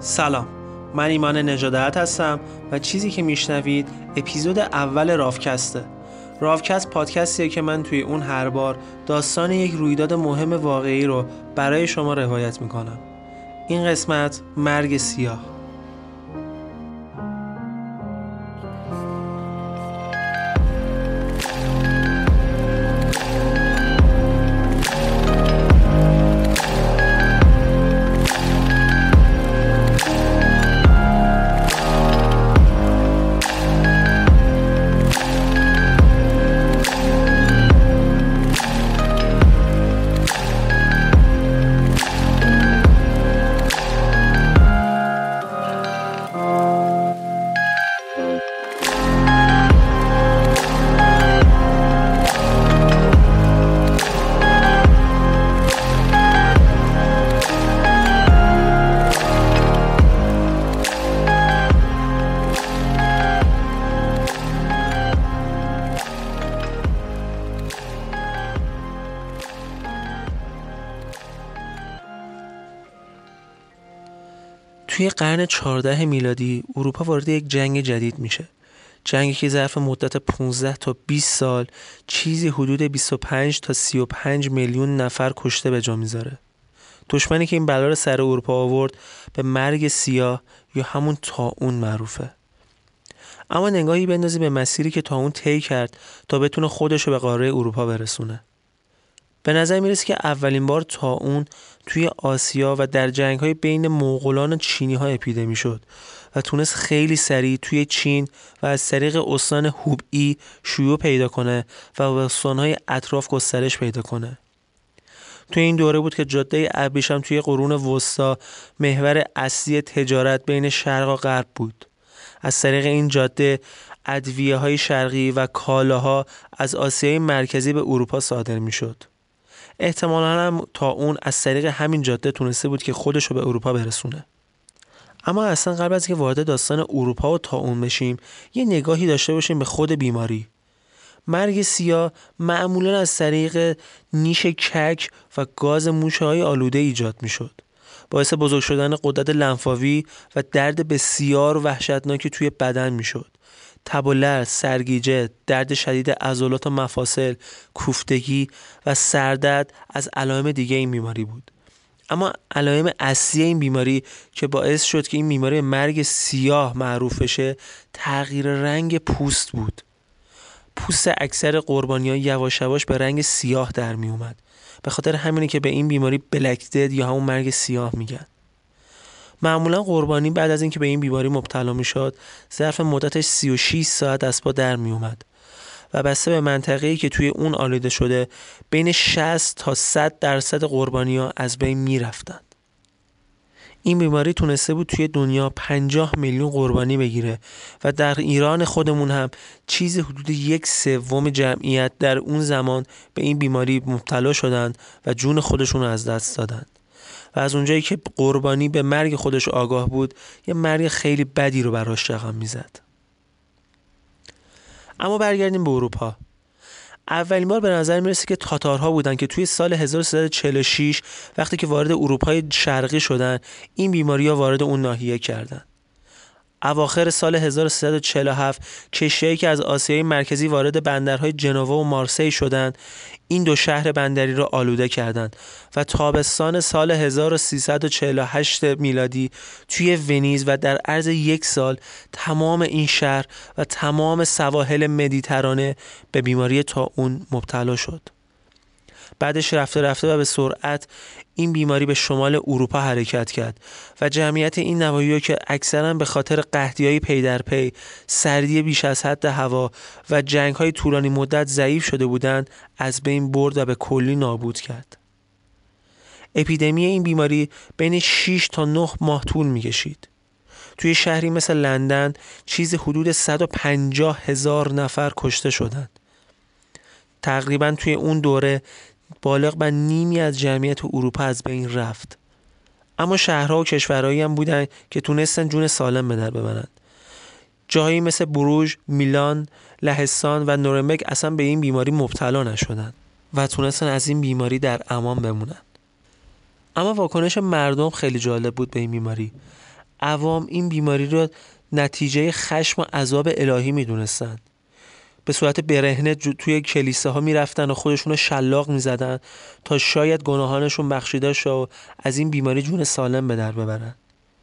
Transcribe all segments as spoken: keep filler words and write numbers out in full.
سلام، من ایمان نژادت هستم و چیزی که میشنوید اپیزود اول رافکسته. رافکست پادکستیه که من توی اون هر بار داستان یک رویداد مهم واقعی رو برای شما روایت میکنم. این قسمت مرگ سیاه. توی قرن چهاردهم میلادی اروپا وارد یک جنگ جدید میشه. جنگی که ظرف مدت پانزده تا بیست سال چیزی حدود بیست و پنج تا سی و پنج میلیون نفر کشته به جا میذاره. دشمنی که این بلا رو سر اروپا آورد به مرگ سیاه یا همون طاعون معروفه. اما نگاهی بندازی به مسیری که طاعون طی کرد تا بتونه خودش رو به قاره اروپا برسونه. به نظر میرسه که اولین بار طاعون توی آسیا و در جنگ‌های بین مغولان و چینی‌ها اپیدمی شد و تونست خیلی سریع توی چین و از طریق استان هوبئی شیوع پیدا کنه و به استان‌های اطراف گسترش پیدا کنه. توی این دوره بود که جاده ابریشم توی قرون وسطا محور اصلی تجارت بین شرق و غرب بود. از طریق این جاده ادویه‌های شرقی و کالاها از آسیای مرکزی به اروپا صادر می‌شد. احتمالاً هم طاعون از طریق همین جاده تونسته بود که خودش رو به اروپا برسونه. اما اصلا قبل از که وارد داستان اروپا و طاعون بشیم یه نگاهی داشته باشیم به خود بیماری. مرگ سیاه معمولاً از طریق نیش کک و گاز موشه‌های آلوده ایجاد میشد. باعث بزرگ شدن غدد لنفاوی و درد بسیار وحشتناکی توی بدن میشد. تب و لرز، سرگیجه، درد شدید عضلات و مفاصل، کوفتگی و سردرد از علائم دیگه این بیماری بود. اما علائم اصلی این بیماری که باعث شد که این بیماری مرگ سیاه معروف بشه تغییر رنگ پوست بود. پوست اکثر قربانی‌ها یواش یواش به رنگ سیاه در می اومد. به خاطر همینه که به این بیماری بلک دد یا همون مرگ سیاه میگن. معمولا قربانی بعد از اینکه به این بیماری مبتلا میشد ظرف مدتش سی و شش ساعت از پا در می اومد و بسته به منطقه‌ای که توی اون آلوده شده بین شصت تا صد درصد قربانی‌ها از بین میرفتند. این بیماری تونسته بود توی دنیا پنجاه میلیون قربانی بگیره و در ایران خودمون هم چیز حدود یک سوم جمعیت در اون زمان به این بیماری مبتلا شدند و جون خودشون رو از دست دادن. و از اونجایی که قربانی به مرگ خودش آگاه بود یه مرگ خیلی بدی رو براش رقم میزد. اما برگردیم به اروپا. اولین بار به نظر میرسه که تاتارها بودن که توی سال هزار و سیصد و چهل و شش وقتی که وارد اروپای شرقی شدن این بیماری‌ها وارد اون ناحیه کردن. اواخر سال هزار و سیصد و چهل و هفت کشتی‌هایی که از آسیای مرکزی وارد بندرهای جنوا و مارسی شدند این دو شهر بندری را آلوده کردند و تابستان سال هزار و سیصد و چهل و هشت میلادی توی ونیز و در عرض یک سال تمام این شهر و تمام سواحل مدیترانه به بیماری طاعون مبتلا شد. بعدش رفته رفته و به سرعت این بیماری به شمال اروپا حرکت کرد و جمعیت این نواحی‌ها که اکثراً به خاطر قحطی‌های پی در پی، سردی بیش از حد هوا و جنگ‌های طولانی مدت ضعیف شده بودند از بین برد و به کلی نابود کرد. اپیدمی این بیماری بین شش تا نه ماه طول می‌کشید. توی شهری مثل لندن چیز حدود صد و پنجاه هزار نفر کشته شدند. تقریباً توی اون دوره بالغ بر نیمی از جمعیت اروپا از بین رفت. اما شهرها و کشورهایی هم بودن که تونستن جون سالم به در ببرن. جاهایی مثل بروژ، میلان، لهستان و نورنبرگ اصلا به این بیماری مبتلا نشدن و تونستن از این بیماری در امان بمونن. اما واکنش مردم خیلی جالب بود به این بیماری. عوام این بیماری رو نتیجه خشم و عذاب الهی میدونستن. به صورت برهنه توی کلیساها میرفتن و خودشون رو شلاق میزدن تا شاید گناهانشون بخشیده شه و از این بیماری جون سالم به در ببرن.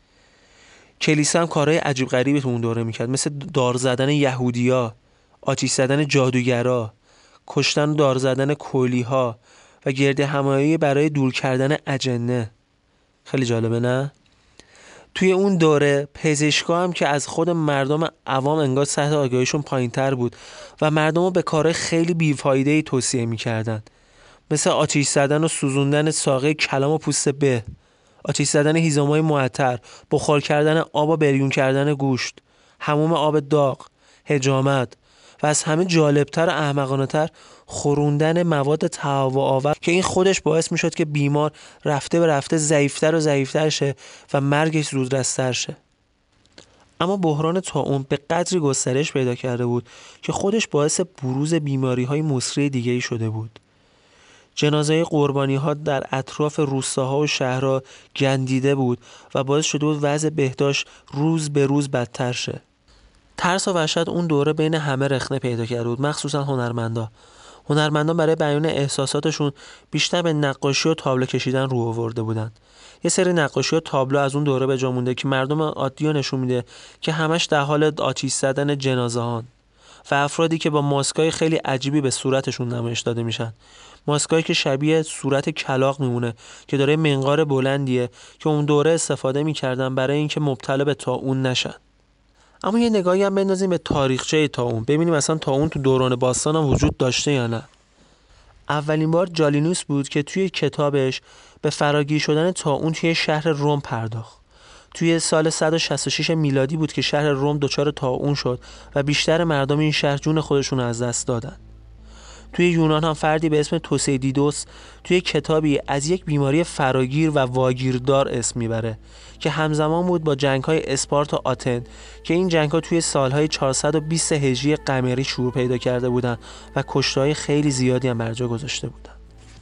کلیسا هم کارهای عجیب غریبی تو اون دوره میکرد، مثل دار زدن یهودیا، آتیش زدن جادوگرا، کشتن و دار زدن کلیها و گرد همایی برای دور کردن اجنه. خیلی جالبه نه؟ توی اون دوره پزشکا هم که از خود مردم عوام انگار سطح آگاهیشون پایین‌تر بود و مردم رو به کارهای خیلی بیفایده‌ای توصیه می‌کردن، مثل آتیش زدن و سوزوندن ساقه کلام و پوست به، آتیش زدن هیزم‌های معطر، بخار کردن آب و بریون کردن گوشت، حموم آب داغ، حجامت و از همه جالبتر و احمقانه‌تر خوروندن مواد تهوع آور که این خودش باعث میشد که بیمار رفته به رفته ضعیفتر و ضعیفتر شه و مرگش زودرستر شه. اما بحران طاعون به قدری گسترش پیدا کرده بود که خودش باعث بروز بیماری‌های مسری دیگه‌ای شده بود. جنازه قربانی‌ها در اطراف روستاها و شهرها گندیده بود و باعث شده بود وضع بهداشت روز به روز بدتر شه. ترس و وحشت اون دوره بین همه رخنه پیدا کرده بود، مخصوصا هنرمندا. هنرمندان برای بیان احساساتشون بیشتر به نقاشی و تابلو کشیدن رو آورده بودن. یه سری نقاشی و تابلو از اون دوره به جا مونده که مردم عادی رو نشون میده که همش در حال آتیش زدن جنازه‌هان و افرادی که با ماسکای خیلی عجیبی به صورتشون نمایش داده میشن. ماسکایی که شبیه صورت کلاغ میمونه که داره منقار بلندیه که اون دوره استفاده میکردن برای اینکه مبتلا به طاعون نشن. اما یه نگاهی هم بندازیم به تاریخچه طاعون، ببینیم مثلا طاعون تو دوران باستان هم وجود داشته یا نه. اولین بار جالینوس بود که توی کتابش به فراگیر شدن طاعون توی شهر روم پرداخت. توی سال صد و شصت و شش میلادی بود که شهر روم دچار طاعون شد و بیشتر مردم این شهر جون خودشون از دست دادن. توی یونان هم فردی به اسم توسیدیدوس توی کتابی از یک بیماری فراگیر و واگیردار اسم میبره که همزمان بود با جنگ‌های اسپارت و آتن که این جنگ‌ها توی سال‌های چهارصد و بیست هجری قمری شروع پیدا کرده بودن و کشته‌های خیلی زیادی هم بر جا گذاشته بودن.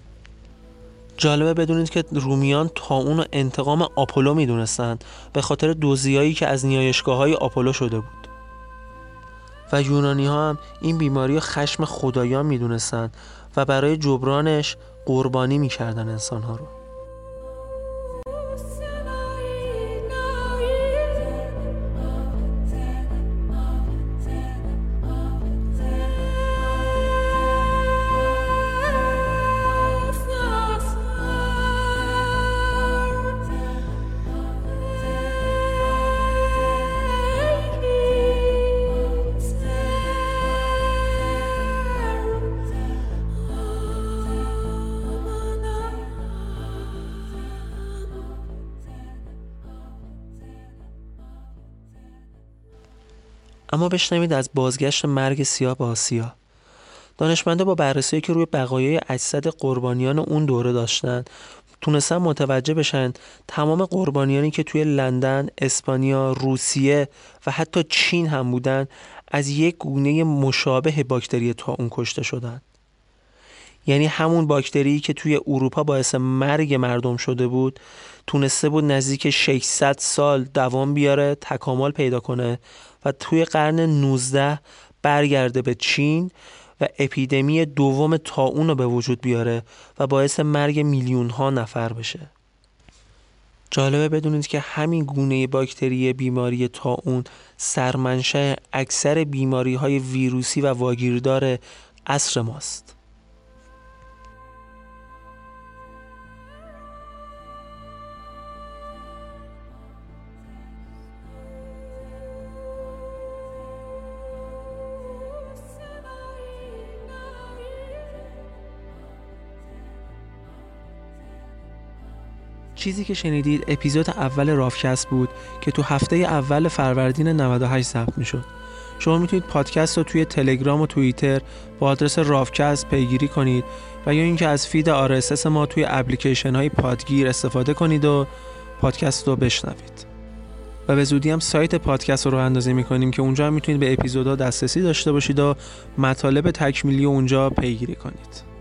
جالبه بدونید که رومیان طاعون و انتقام آپولو میدونستن به خاطر دزدیایی که از نیایشگاه‌های آپولو شده بود. و یونانی ها هم این بیماری رو خشم خدایان می دونستن و برای جبرانش قربانی می کردن انسان ها رو. اما بشنوید از بازگشت مرگ سیاه به آسیا. دانشمندا با بررسی که روی بقایای اجساد قربانیان اون دوره داشتن تونستن متوجه بشن تمام قربانیانی که توی لندن، اسپانیا، روسیه و حتی چین هم بودن از یک گونه مشابه باکتری طاعون کشته شدن. یعنی همون باکتری که توی اروپا باعث مرگ مردم شده بود تونسته بود نزدیک ششصد سال دوام بیاره، تکامل پیدا کنه و توی قرن نوزده برگرده به چین و اپیدمی دوم طاعون رو به وجود بیاره و باعث مرگ میلیون ها نفر بشه. جالبه بدونید که همین گونه باکتری بیماری طاعون سرمنشأ اکثر بیماری های ویروسی و واگیردار عصر ماست. چیزی که شنیدید اپیزود اول رافکست بود که تو هفته اول فروردین نود و هشت ضبط میشد. شما میتونید پادکست رو توی تلگرام و توییتر با آدرس رافکست پیگیری کنید و یا اینکه از فید آر اس اس ما توی اپلیکیشن های پادگیر استفاده کنید و پادکست رو بشنوید. و به زودی هم سایت پادکست رو راه اندازی میکنیم که اونجا هم میتونید به اپیزودها دسترسی داشته باشید و مطالب تکمیلی اونجا پیگیری کنید.